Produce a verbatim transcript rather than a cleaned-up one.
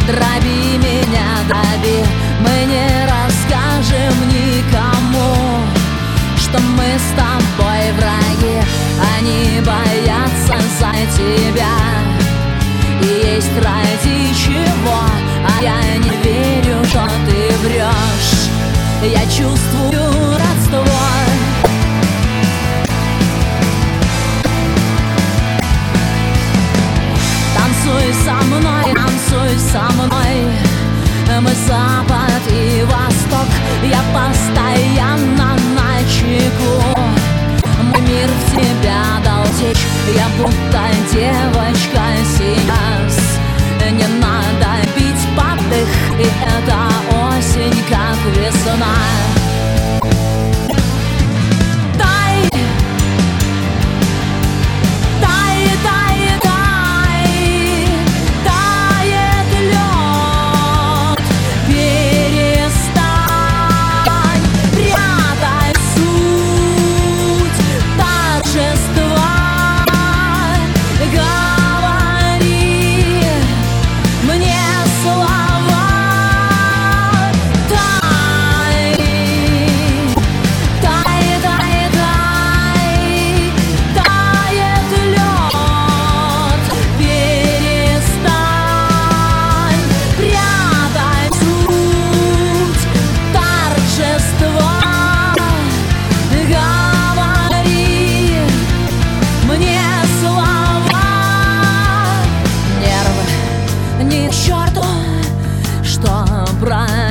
Дроби меня, дроби, мы не расскажем никому, что мы с тобой враги. Они боятся за тебя, и есть ради чего. А я не верю, что ты врешь, я чувствую родство. Танцуй со мной, танцуй со мной, мы запад и восток, я постоянно на чеку. Мой мир в тебя дал течь, я будто девочка сейчас. Не надо бить подых, и это осень, как весна. Ни к черту, что про